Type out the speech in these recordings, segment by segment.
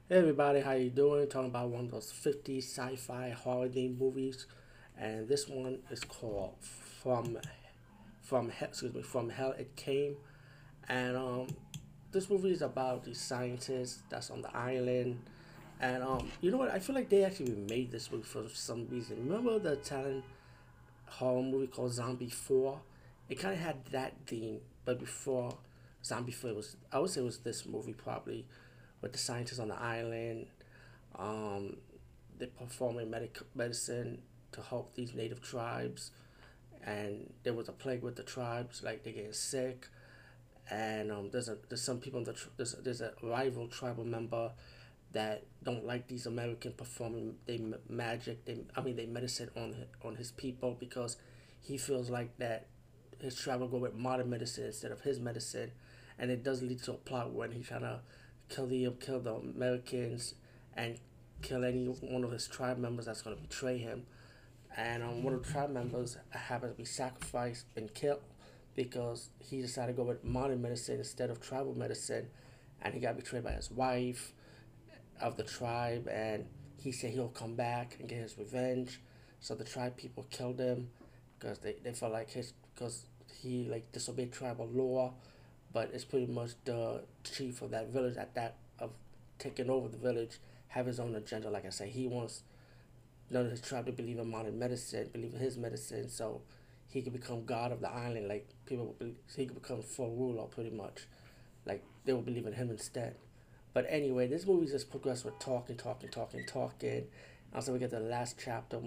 Hey everybody, how you doing? Talking about one of those 50 sci-fi holiday movies, and this one is called From Hell It Came, and this movie is about the scientist that's on the island, and you know what? I feel like they actually made this movie for some reason. Remember the Italian horror movie called Zombie 4? It kind of had that theme, but before Zombie 4 was, I would say it was this movie probably, with the scientists on the island. Um, they performing medicine to help these native tribes, and there was a plague with the tribes, like they getting sick. And there's some people in there's a rival tribal member that don't like these American performing magic. They medicine on his people because he feels like that his tribe will go with modern medicine instead of his medicine, and it does lead to a plot when he's trying to kill the Americans and kill any one of his tribe members that's going to betray him. And one of the tribe members happened to be sacrificed and killed because he decided to go with modern medicine instead of tribal medicine, and he got betrayed by his wife of the tribe, and he said he'll come back and get his revenge. So the tribe people killed him because they felt like his because he like disobeyed tribal law, but it's pretty much the chief of that village at that of taking over the village have his own agenda. Like I said, he wants none of his tribe to believe in modern medicine, believe in his medicine, so he could become god of the island. Like people, would believe, so he could become full ruler pretty much. Like they would believe in him instead. But anyway, this movie just progressed with talking. Also, we get to the last chapter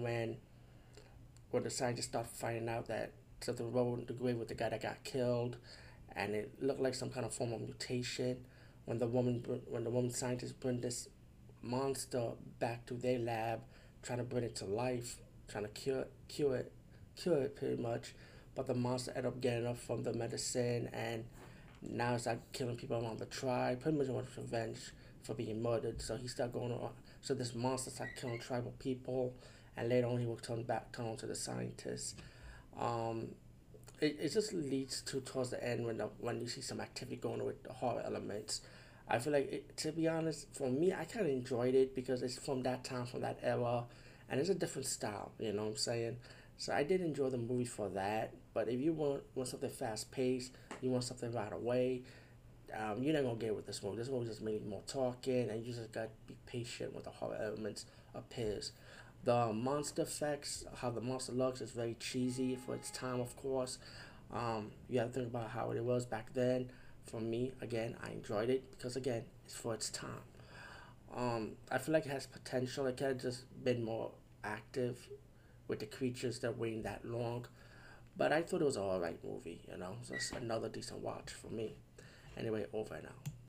when the scientists start finding out that something wrong with the grave with the guy that got killed, and it looked like some kind of form of mutation. When the woman scientists bring this monster back to their lab, trying to bring it to life, trying to cure it pretty much. But the monster ended up getting up from the medicine, and now it's like killing people around the tribe. Pretty much wants revenge for being murdered. So he started going on. So this monster started killing tribal people, and later on he will turn on to the scientists. Um, it just leads to towards the end when you see some activity going on with the horror elements. I feel like to be honest, for me, I kind of enjoyed it because it's from that time, from that era, and it's a different style. You know what I'm saying? So I did enjoy the movie for that. But if you want something fast paced, you want something right away, you're not gonna get it with this movie. This movie just mainly more talking, and you just got to be patient with the horror elements appears. The monster effects, how the monster looks, is very cheesy for its time, of course. You have to think about how it was back then. For me, again, I enjoyed it because again, it's for its time. I feel like it has potential. It could have just been more active with the creatures that waiting that long. But I thought it was an alright movie, you know. Just another decent watch for me. Anyway, over now.